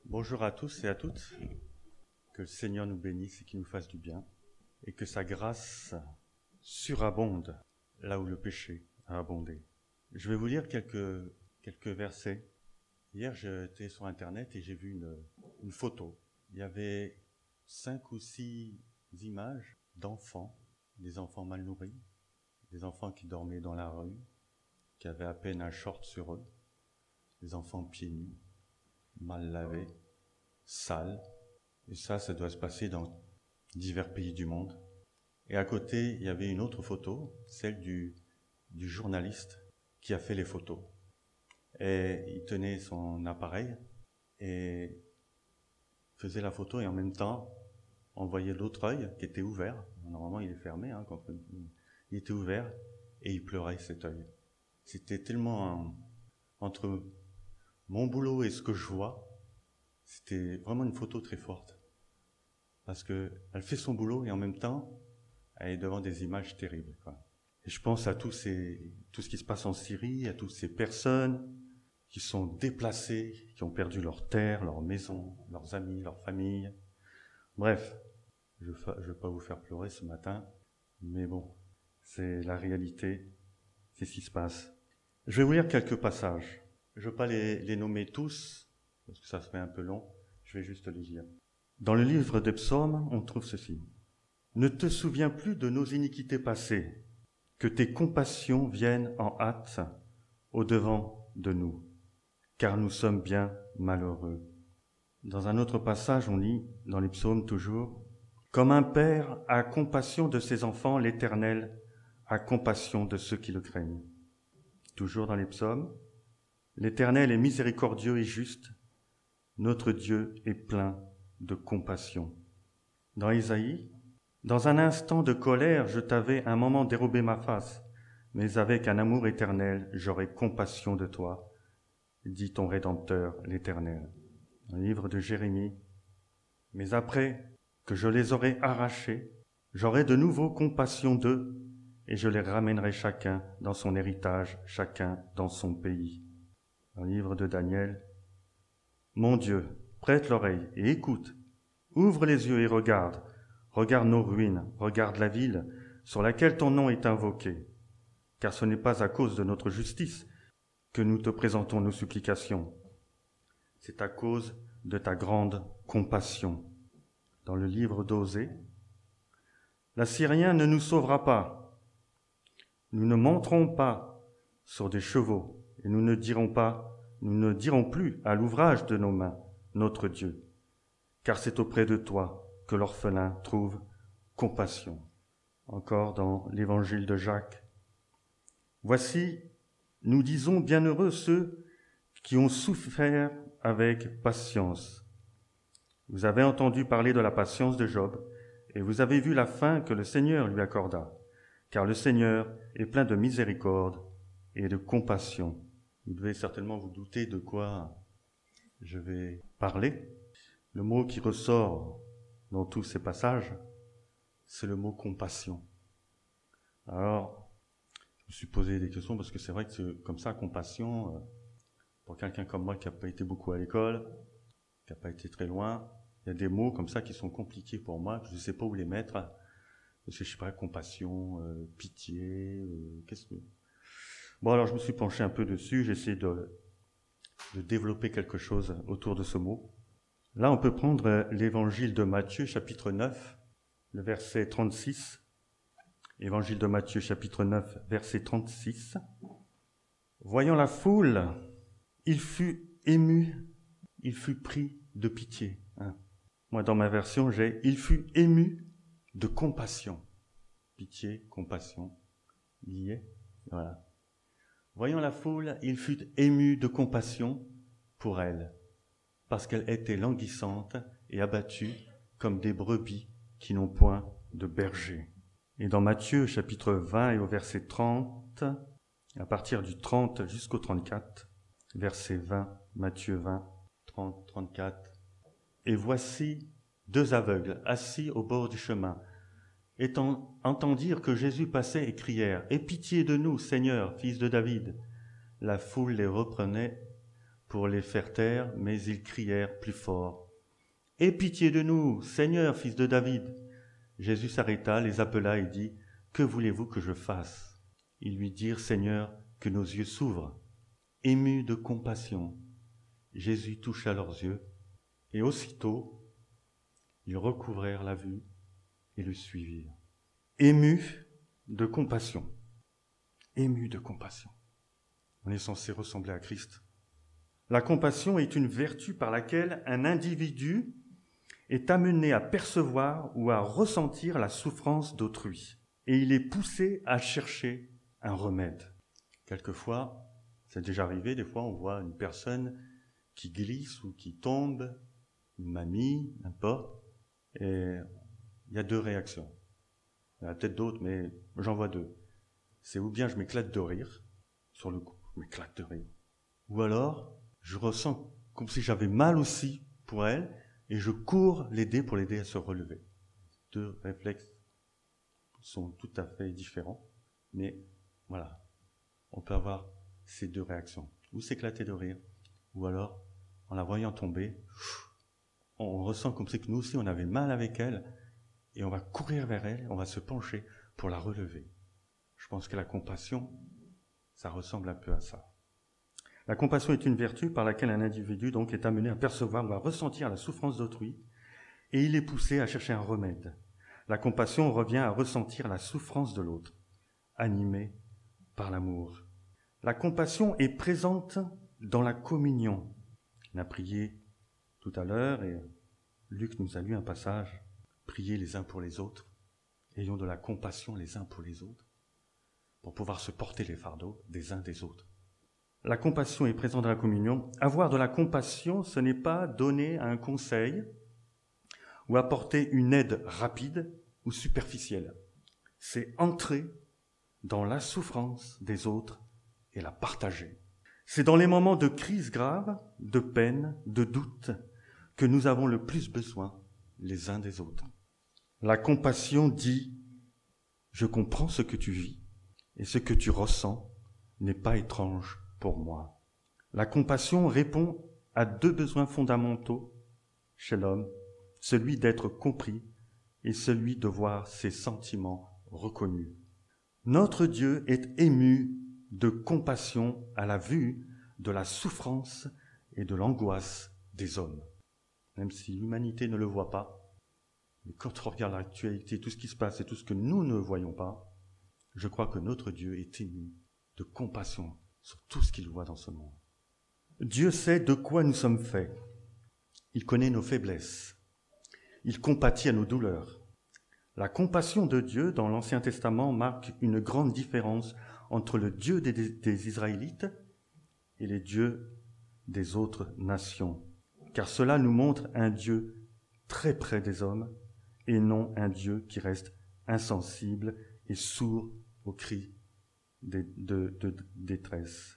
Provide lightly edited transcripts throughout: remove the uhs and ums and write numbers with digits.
Bonjour à tous et à toutes, que le Seigneur nous bénisse et qu'il nous fasse du bien, et que sa grâce surabonde là où le péché a abondé. Je vais vous lire quelques versets. Hier, j'étais sur Internet et j'ai vu une photo. Il y avait 5 ou 6 images d'enfants, des enfants mal nourris, des enfants qui dormaient dans la rue, qui avaient à peine un short sur eux, des enfants pieds nus, mal lavés, sales. Et ça doit se passer dans divers pays du monde. Et à côté, il y avait une autre photo, celle du journaliste qui a fait les photos. Et il tenait son appareil et faisait la photo et en même temps, on voyait l'autre œil qui était ouvert. Normalement, il est fermé, il était ouvert et il pleurait cet œil. C'était tellement entre mon boulot et ce que je vois, c'était vraiment une photo très forte. Parce qu'elle fait son boulot et en même temps, elle est devant des images terribles, quoi. Et je pense à tout ce qui se passe en Syrie, à toutes ces personnes qui sont déplacées, qui ont perdu leur terre, leur maison, leurs amis, leur famille. Bref, je ne vais pas vous faire pleurer ce matin, mais bon, c'est la réalité, c'est ce qui se passe. Je vais vous lire quelques passages. Je ne vais pas les nommer tous, parce que ça serait un peu long, je vais juste les lire. Dans le livre des psaumes, on trouve ceci. « Ne te souviens plus de nos iniquités passées, que tes compassions viennent en hâte au-devant de nous, car nous sommes bien malheureux. » Dans un autre passage, on lit, dans les psaumes toujours, « Comme un père a compassion de ses enfants, l'Éternel a compassion de ceux qui le craignent. » Toujours dans les psaumes, « L'Éternel est miséricordieux et juste, notre Dieu est plein de compassion. » Dans Isaïe, « Dans un instant de colère, je t'avais un moment dérobé ma face, mais avec un amour éternel, j'aurai compassion de toi, dit ton Rédempteur, l'Éternel. » Dans le livre de Jérémie, « Mais après que je les aurai arrachés, j'aurai de nouveau compassion d'eux, et je les ramènerai chacun dans son héritage, chacun dans son pays. » Dans le livre de Daniel, « Mon Dieu, prête l'oreille et écoute, ouvre les yeux et regarde, regarde nos ruines, regarde la ville sur laquelle ton nom est invoqué, car ce n'est pas à cause de notre justice que nous te présentons nos supplications. C'est à cause de ta grande compassion. » Dans le livre d'Osée, « L'Assyrien ne nous sauvera pas. Nous ne monterons pas sur des chevaux et nous ne dirons plus à l'ouvrage de nos mains, notre Dieu, car c'est auprès de toi que l'orphelin trouve compassion. » Encore dans l'évangile de Jacques. « Voici, nous disons bienheureux ceux qui ont souffert avec patience. Vous avez entendu parler de la patience de Job, et vous avez vu la fin que le Seigneur lui accorda, car le Seigneur est plein de miséricorde et de compassion. » Vous devez certainement vous douter de quoi je vais parler. Le mot qui ressort dans tous ces passages, c'est le mot compassion. Alors, je me suis posé des questions parce que c'est vrai que c'est comme ça, compassion, pour quelqu'un comme moi qui n'a pas été beaucoup à l'école, qui n'a pas été très loin, il y a des mots comme ça qui sont compliqués pour moi, que je ne sais pas où les mettre. Parce que je ne sais pas, compassion, pitié, qu'est-ce que... Bon, alors je me suis penché un peu dessus, j'ai essayé de développer quelque chose autour de ce mot. Là, on peut prendre l'évangile de Matthieu, chapitre 9, le verset 36. Évangile de Matthieu, chapitre 9, verset 36. « Voyant la foule, il fut ému, il fut pris de pitié. » Moi, dans ma version, j'ai « il fut ému de compassion ». Pitié, compassion, il y est, voilà. Voyant la foule, il fut ému de compassion pour elle, parce qu'elle était languissante et abattue comme des brebis qui n'ont point de berger. Et dans Matthieu, chapitre 20 et au verset 30, à partir du 30 jusqu'au 34, verset 20, Matthieu 20, 30, 34. « Et voici 2 aveugles assis au bord du chemin, et entendirent que Jésus passait et crièrent « Aie pitié de nous, Seigneur, fils de David !» La foule les reprenait pour les faire taire, mais ils crièrent plus fort. « Aie pitié de nous, Seigneur, fils de David !» Jésus s'arrêta, les appela et dit, « Que voulez-vous que je fasse ?» Ils lui dirent, « Seigneur, que nos yeux s'ouvrent. » Ému de compassion, Jésus toucha leurs yeux, et aussitôt, ils recouvrèrent la vue et le suivirent. Ému de compassion. Ému de compassion. On est censé ressembler à Christ. La compassion est une vertu par laquelle un individu est amené à percevoir ou à ressentir la souffrance d'autrui. Et il est poussé à chercher un remède. Quelquefois, c'est déjà arrivé, des fois on voit une personne qui glisse ou qui tombe, une mamie, n'importe, et il y a deux réactions. Il y en a peut-être d'autres, mais j'en vois deux. C'est ou bien je m'éclate de rire, sur le coup, je m'éclate de rire, ou alors je ressens comme si j'avais mal aussi pour elle, et je cours l'aider pour l'aider à se relever. Deux réflexes sont tout à fait différents, mais voilà, on peut avoir ces deux réactions. Ou s'éclater de rire, ou alors, en la voyant tomber, on ressent comme si que nous aussi on avait mal avec elle, et on va courir vers elle, on va se pencher pour la relever. Je pense que la compassion, ça ressemble un peu à ça. La compassion est une vertu par laquelle un individu donc est amené à percevoir ou à ressentir la souffrance d'autrui, et il est poussé à chercher un remède. La compassion revient à ressentir la souffrance de l'autre, animé par l'amour. La compassion est présente dans la communion. On a prié tout à l'heure et Luc nous a lu un passage. Priez les uns pour les autres. Ayons de la compassion les uns pour les autres pour pouvoir se porter les fardeaux des uns des autres. La compassion est présente dans la communion. Avoir de la compassion, ce n'est pas donner un conseil ou apporter une aide rapide ou superficielle. C'est entrer dans la souffrance des autres et la partager. C'est dans les moments de crise grave, de peine, de doute, que nous avons le plus besoin les uns des autres. La compassion dit « Je comprends ce que tu vis et ce que tu ressens n'est pas étrange pour moi. » La compassion répond à deux besoins fondamentaux chez l'homme, celui d'être compris et celui de voir ses sentiments reconnus. Notre Dieu est ému de compassion à la vue de la souffrance et de l'angoisse des hommes. Même si l'humanité ne le voit pas, mais quand on regarde l'actualité, tout ce qui se passe et tout ce que nous ne voyons pas, je crois que notre Dieu est ému de compassion sur tout ce qu'il voit dans ce monde. Dieu sait de quoi nous sommes faits. Il connaît nos faiblesses. Il compatit à nos douleurs. La compassion de Dieu dans l'Ancien Testament marque une grande différence entre le Dieu des Israélites et les dieux des autres nations, car cela nous montre un Dieu très près des hommes et non un Dieu qui reste insensible et sourd aux cris de détresse.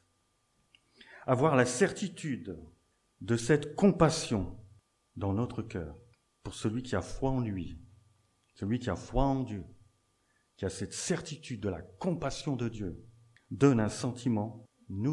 Avoir la certitude de cette compassion dans notre cœur pour celui qui a foi en lui, celui qui a foi en Dieu, qui a cette certitude de la compassion de Dieu, nous donne un sentiment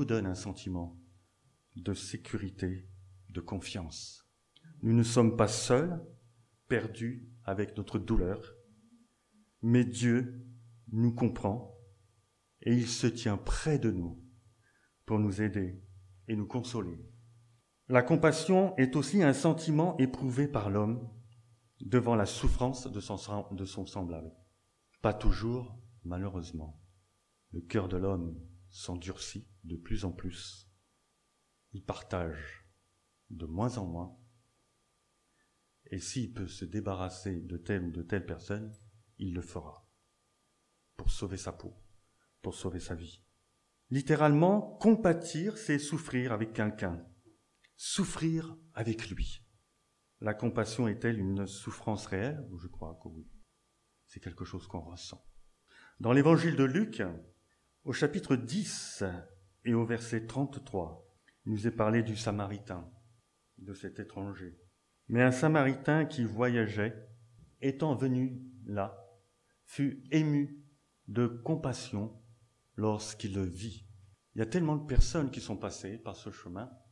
de sécurité, de confiance. Nous ne sommes pas seuls, perdus avec notre douleur, mais Dieu nous comprend et il se tient près de nous pour nous aider et nous consoler. La compassion est aussi un sentiment éprouvé par l'homme devant la souffrance de son semblable. Pas toujours, malheureusement. Le cœur de l'homme s'endurcit de plus en plus. Il partage de moins en moins. Et s'il peut se débarrasser de telle ou de telle personne, il le fera. Pour sauver sa peau, pour sauver sa vie. Littéralement, compatir, c'est souffrir avec quelqu'un. Souffrir avec lui. La compassion est-elle une souffrance réelle? Je crois que oui. C'est quelque chose qu'on ressent. Dans l'évangile de Luc, au chapitre 10 et au verset 33, il nous est parlé du Samaritain, de cet étranger. Mais un Samaritain qui voyageait, étant venu là, fut ému de compassion lorsqu'il le vit. Il y a tellement de personnes qui sont passées par ce chemin,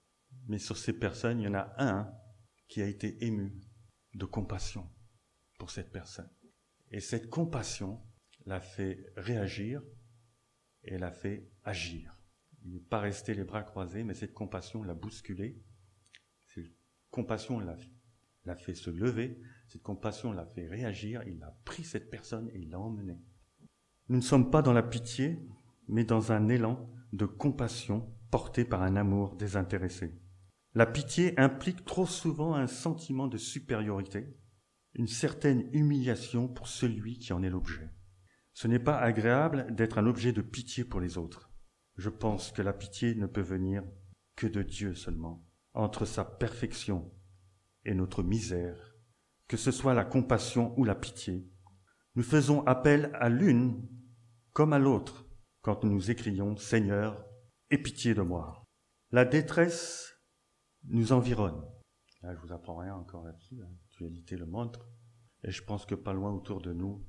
Mais sur ces personnes, il y en a un qui a été ému de compassion pour cette personne. Et cette compassion l'a fait réagir et l'a fait agir. Il n'est pas resté les bras croisés, mais cette compassion l'a bousculé. Cette compassion l'a fait se lever. Cette compassion l'a fait réagir. Il a pris cette personne et il l'a emmenée. Nous ne sommes pas dans la pitié, mais dans un élan de compassion porté par un amour désintéressé. La pitié implique trop souvent un sentiment de supériorité, une certaine humiliation pour celui qui en est l'objet. Ce n'est pas agréable d'être un objet de pitié pour les autres. Je pense que la pitié ne peut venir que de Dieu seulement. Entre sa perfection et notre misère, que ce soit la compassion ou la pitié, nous faisons appel à l'une comme à l'autre quand nous écrions « Seigneur, aie pitié de moi ». La détresse nous environne. Là, je vous apprends rien encore là-dessus, l'actualité le montre. Et je pense que pas loin autour de nous,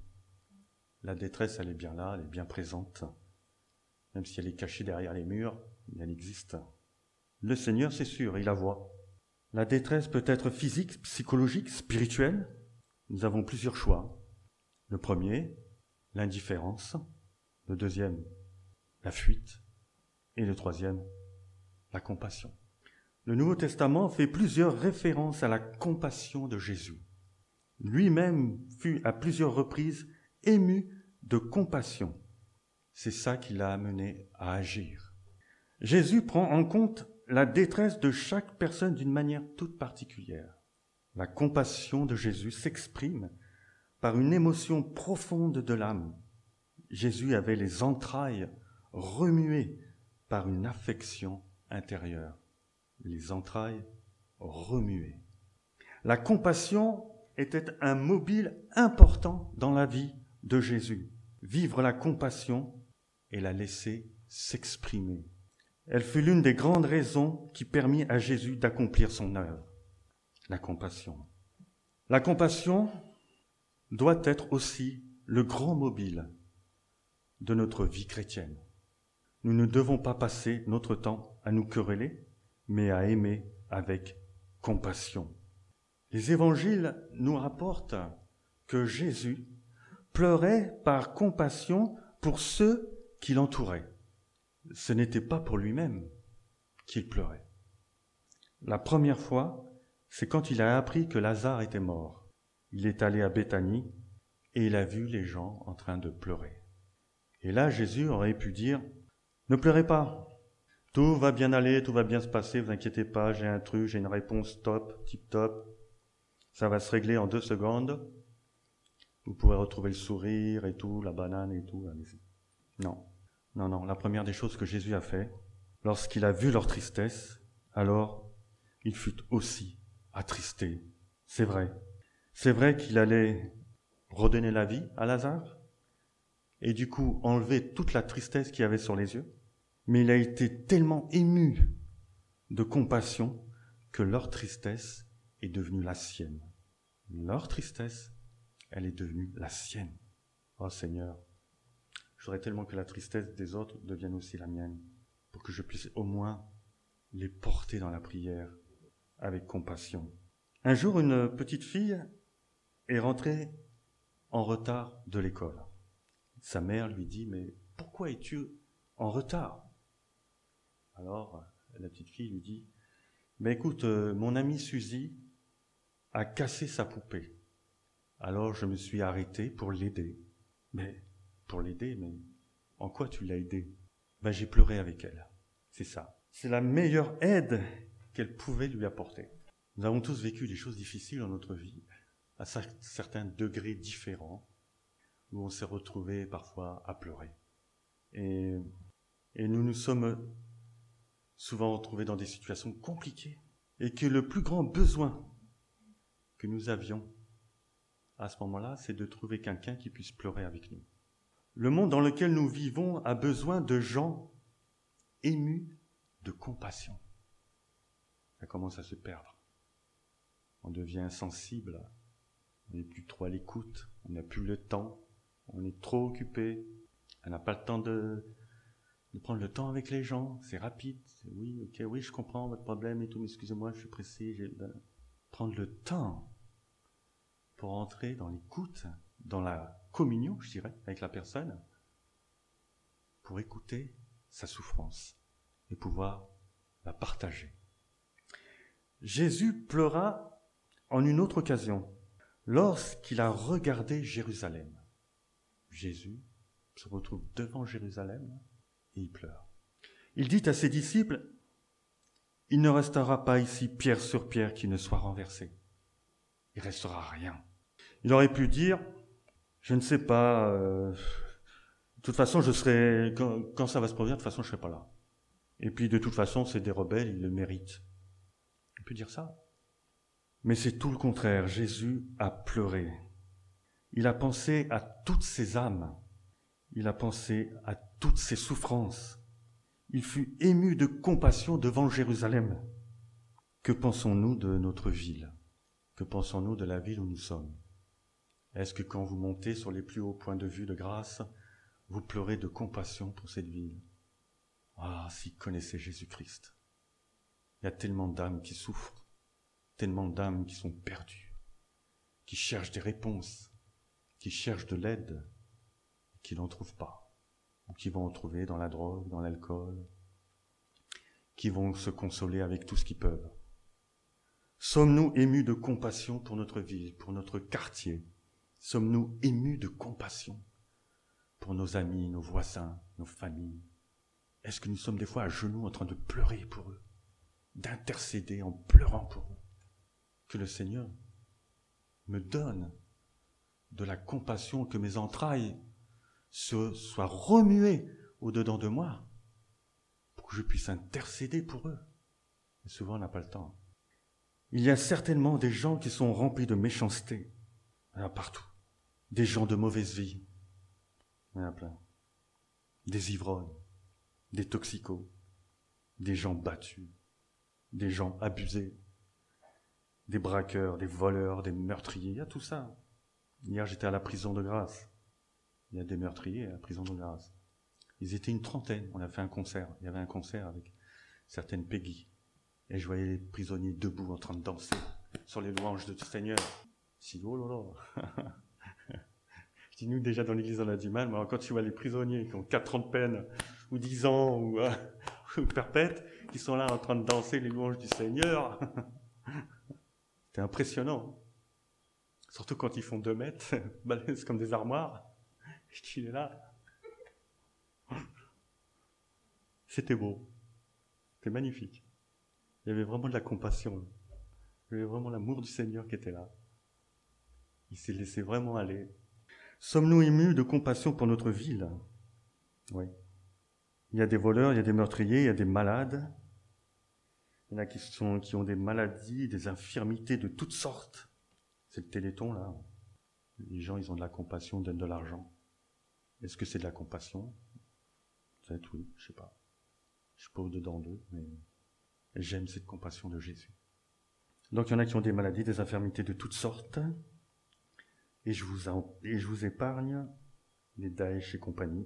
la détresse, elle est bien là, elle est bien présente. Même si elle est cachée derrière les murs, elle existe. Le Seigneur, c'est sûr, il la voit. La détresse peut être physique, psychologique, spirituelle. Nous avons plusieurs choix. Le premier, l'indifférence. Le deuxième, la fuite. Et le troisième, la compassion. Le Nouveau Testament fait plusieurs références à la compassion de Jésus. Lui-même fut à plusieurs reprises ému de compassion. C'est ça qui l'a amené à agir. Jésus prend en compte la détresse de chaque personne d'une manière toute particulière. La compassion de Jésus s'exprime par une émotion profonde de l'âme. Jésus avait les entrailles remuées par une affection intérieure. Les entrailles remuées. La compassion était un mobile important dans la vie de Jésus. Vivre la compassion et la laisser s'exprimer. Elle fut l'une des grandes raisons qui permit à Jésus d'accomplir son œuvre. La compassion. La compassion doit être aussi le grand mobile de notre vie chrétienne. Nous ne devons pas passer notre temps à nous quereller, mais à aimer avec compassion. Les évangiles nous rapportent que Jésus pleurait par compassion pour ceux qui l'entouraient. Ce n'était pas pour lui-même qu'il pleurait. La première fois, c'est quand il a appris que Lazare était mort. Il est allé à Béthanie et il a vu les gens en train de pleurer. Et là, Jésus aurait pu dire « Ne pleurez pas, tout va bien aller, tout va bien se passer, vous inquiétez pas, j'ai un truc, j'ai une réponse top, tip-top, ça va se régler en 2 secondes, vous pourrez retrouver le sourire et tout, la banane et tout, allez-y. » Non, la première des choses que Jésus a fait, lorsqu'il a vu leur tristesse, alors il fut aussi attristé. C'est vrai qu'il allait redonner la vie à Lazare, et du coup enlever toute la tristesse qu'il y avait sur les yeux, mais il a été tellement ému de compassion que leur tristesse est devenue la sienne. Leur tristesse, elle est devenue la sienne. Oh Seigneur, je voudrais tellement que la tristesse des autres devienne aussi la mienne, pour que je puisse au moins les porter dans la prière avec compassion. Un jour, une petite fille est rentrée en retard de l'école. Sa mère lui dit « Mais pourquoi es-tu en retard ?» Alors, la petite fille lui dit « Mais écoute, mon amie Suzy a cassé sa poupée. Alors je me suis arrêté pour l'aider. » Mais en quoi tu l'as aidée ? Ben, j'ai pleuré avec elle. C'est ça. C'est la meilleure aide qu'elle pouvait lui apporter. Nous avons tous vécu des choses difficiles dans notre vie, à certains degrés différents, où on s'est retrouvé parfois à pleurer. Et nous nous sommes souvent retrouvés dans des situations compliquées, et que le plus grand besoin que nous avions à ce moment-là, c'est de trouver quelqu'un qui puisse pleurer avec nous. Le monde dans lequel nous vivons a besoin de gens émus de compassion. Ça commence à se perdre. On devient insensible, on n'est plus trop à l'écoute, on n'a plus le temps, on est trop occupé, on n'a pas le temps de de prendre le temps avec les gens, c'est rapide, oui, ok, oui, je comprends votre problème et tout, mais excusez-moi, je suis pressé, prendre le temps pour entrer dans l'écoute, dans la communion, je dirais, avec la personne, pour écouter sa souffrance et pouvoir la partager. Jésus pleura en une autre occasion, lorsqu'il a regardé Jérusalem. Jésus se retrouve devant Jérusalem et il pleure. Il dit à ses disciples, « Il ne restera pas ici pierre sur pierre qui ne soit renversée. Il ne restera rien. » Il aurait pu dire, « Je ne sais pas, de toute façon, je serai quand ça va se produire, de toute façon, je ne serai pas là. Et puis, de toute façon, c'est des rebelles, ils le méritent. » On peut dire ça. Mais c'est tout le contraire. Jésus a pleuré. Il a pensé à toutes ces âmes. Il a pensé à toutes ces souffrances. Il fut ému de compassion devant Jérusalem. Que pensons-nous de notre ville? Que pensons-nous de la ville où nous sommes? Est-ce que quand vous montez sur les plus hauts points de vue de grâce, vous pleurez de compassion pour cette ville? Ah, s'ils connaissaient Jésus-Christ. Il y a tellement d'âmes qui souffrent, tellement d'âmes qui sont perdues, qui cherchent des réponses, qui cherchent de l'aide, qui n'en trouvent pas, ou qui vont en trouver dans la drogue, dans l'alcool, qui vont se consoler avec tout ce qu'ils peuvent. Sommes-nous émus de compassion pour notre ville, pour notre quartier? Sommes-nous émus de compassion pour nos amis, nos voisins, nos familles? Est-ce que nous sommes des fois à genoux en train de pleurer pour eux, d'intercéder en pleurant pour eux? Que le Seigneur me donne de la compassion, que mes entrailles soient remuées au-dedans de moi, pour que je puisse intercéder pour eux. Et souvent, on n'a pas le temps. Il y a certainement des gens qui sont remplis de méchanceté. Il y en a partout. Des gens de mauvaise vie. Il y en a plein. Des ivrognes, des toxicos, des gens battus, des gens abusés, des braqueurs, des voleurs, des meurtriers. Il y a tout ça. Hier, j'étais à la prison de Grasse. Il y a des meurtriers à la prison de Grasse. Ils étaient une trentaine. On a fait un concert. Il y avait un concert avec certaines Peggy. Et je voyais les prisonniers debout en train de danser sur les louanges de Seigneur. Je dis, oh là là. Je dis, nous déjà dans l'église on a du mal, mais quand tu vois les prisonniers qui ont 4 ans de peine, ou 10 ans, ou perpète, qui sont là en train de danser les louanges du Seigneur, c'est impressionnant. Surtout quand ils font 2 mètres, balèzes comme des armoires, et qu'il est là. C'était beau. C'était magnifique. Il y avait vraiment de la compassion. Il y avait vraiment l'amour du Seigneur qui était là. Il s'est laissé vraiment aller. Sommes-nous émus de compassion pour notre ville? Oui. Il y a des voleurs, il y a des meurtriers, il y a des malades. Il y en a qui ont des maladies, des infirmités de toutes sortes. C'est le Téléthon, là. Les gens, ils ont de la compassion, donnent de l'argent. Est-ce que c'est de la compassion? Peut-être oui, je sais pas. Je suis pas au-dedans d'eux, mais j'aime cette compassion de Jésus. Donc il y en a qui ont des maladies, des infirmités de toutes sortes. Et je vous épargne les Daesh et compagnie.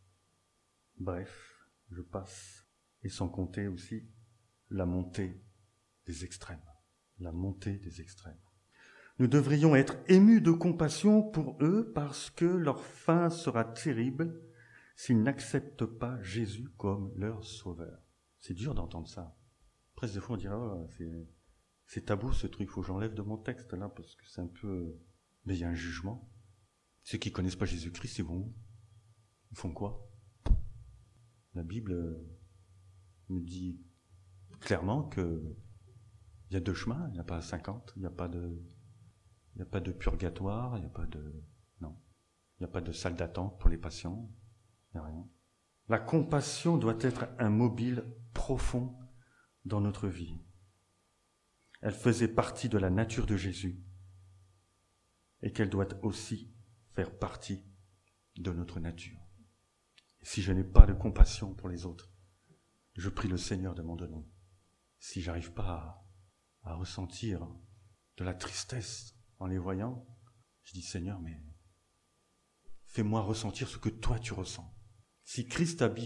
Bref, je passe. Et sans compter aussi la montée des extrêmes. La montée des extrêmes. Nous devrions être émus de compassion pour eux parce que leur fin sera terrible s'ils n'acceptent pas Jésus comme leur sauveur. C'est dur d'entendre ça. Presque des fois on dirait, oh, c'est tabou ce truc, il faut que j'enlève de mon texte là parce que c'est un peu... Mais il y a un jugement. Ceux qui ne connaissent pas Jésus-Christ, ils vont où? Ils font quoi? La Bible me dit clairement qu'il y a 2 chemins, il n'y a pas 50, il n'y a pas de purgatoire, il n'y a pas de... Non. Il n'y a pas de salle d'attente pour les patients, il n'y a rien. La compassion doit être un mobile profond dans notre vie. Elle faisait partie de la nature de Jésus et qu'elle doit aussi faire partie de notre nature. Et si je n'ai pas de compassion pour les autres, je prie le Seigneur de m'en donner. Si j'arrive pas à ressentir de la tristesse en les voyant, je dis Seigneur, mais fais-moi ressentir ce que toi tu ressens. Si Christ habite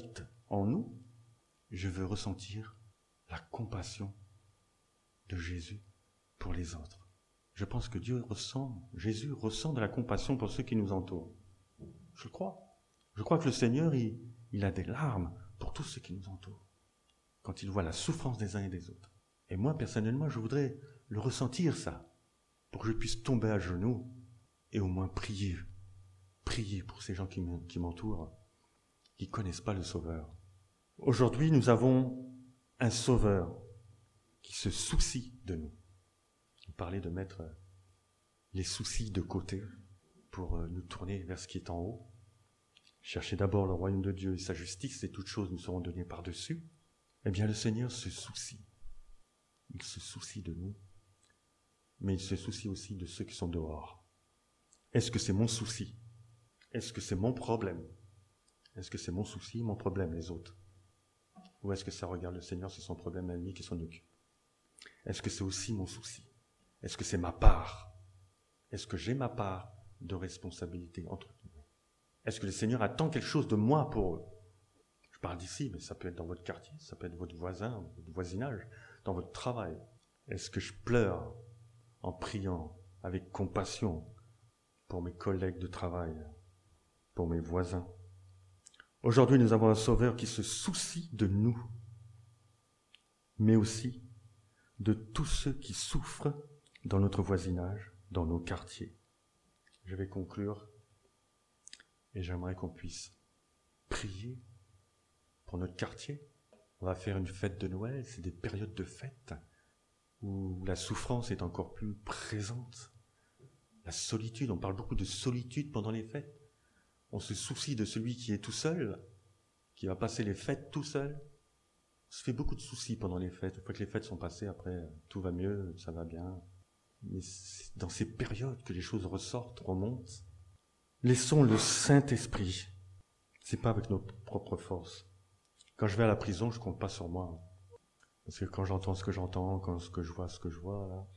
en nous, je veux ressentir la compassion de Jésus pour les autres. Je pense que Jésus ressent de la compassion pour ceux qui nous entourent. Je le crois. Je crois que le Seigneur, il a des larmes pour tous ceux qui nous entourent, quand il voit la souffrance des uns et des autres. Et moi, personnellement, je voudrais le ressentir, ça, pour que je puisse tomber à genoux et au moins prier pour ces gens qui m'entourent, qui ne connaissent pas le Sauveur. Aujourd'hui, nous avons un Sauveur qui se soucie de nous. On parlait de mettre les soucis de côté pour nous tourner vers ce qui est en haut. Cherchez d'abord le royaume de Dieu et sa justice, et toutes choses nous seront données par-dessus. Eh bien, le Seigneur se soucie. Il se soucie de nous, mais il se soucie aussi de ceux qui sont dehors. Est-ce que c'est mon souci? Est-ce que c'est mon problème? Est-ce que c'est mon souci, mon problème, les autres? Ou est-ce que ça regarde le Seigneur, c'est son problème à lui qui s'en occupe? Est-ce que c'est aussi mon souci? Est-ce que c'est ma part? Est-ce que j'ai ma part de responsabilité entre nous? Est-ce que le Seigneur attend quelque chose de moi pour eux? Je parle d'ici, mais ça peut être dans votre quartier, ça peut être votre voisin, votre voisinage, dans votre travail. Est-ce que je pleure en priant avec compassion pour mes collègues de travail, pour mes voisins? Aujourd'hui, nous avons un Sauveur qui se soucie de nous, mais aussi de tous ceux qui souffrent dans notre voisinage, dans nos quartiers. Je vais conclure et j'aimerais qu'on puisse prier pour notre quartier. On va faire une fête de Noël, c'est des périodes de fête où la souffrance est encore plus présente. La solitude, on parle beaucoup de solitude pendant les fêtes. On se soucie de celui qui est tout seul, qui va passer les fêtes tout seul. On se fait beaucoup de soucis pendant les fêtes. Une fois que les fêtes sont passées, après, tout va mieux, ça va bien. Mais c'est dans ces périodes que les choses ressortent, remontent. Laissons le Saint-Esprit. C'est pas avec nos propres forces. Quand je vais à la prison, je compte pas sur moi. Parce que quand j'entends ce que j'entends, quand je vois ce que je vois, là,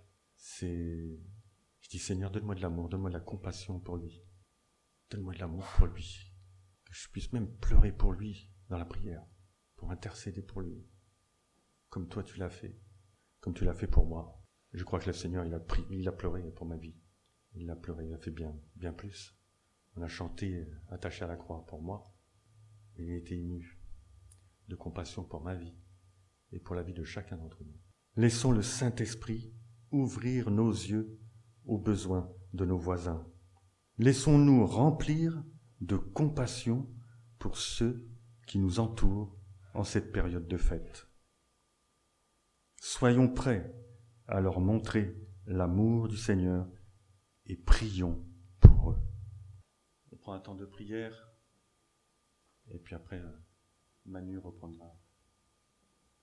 je dis, Seigneur, donne-moi de l'amour, donne-moi de la compassion pour lui. Donne-moi de l'amour pour lui. Que je puisse même pleurer pour lui dans la prière, pour intercéder pour lui. Comme toi tu l'as fait, comme tu l'as fait pour moi. Je crois que le Seigneur, il a pleuré pour ma vie. Il a pleuré, il a fait bien plus. On a chanté attaché à la croix pour moi. Il a été ému de compassion pour ma vie et pour la vie de chacun d'entre nous. Laissons le Saint-Esprit ouvrir nos yeux aux besoins de nos voisins. Laissons-nous remplir de compassion pour ceux qui nous entourent en cette période de fête. Soyons prêts à leur montrer l'amour du Seigneur et prions pour eux. On prend un temps de prière et puis après Manu reprendra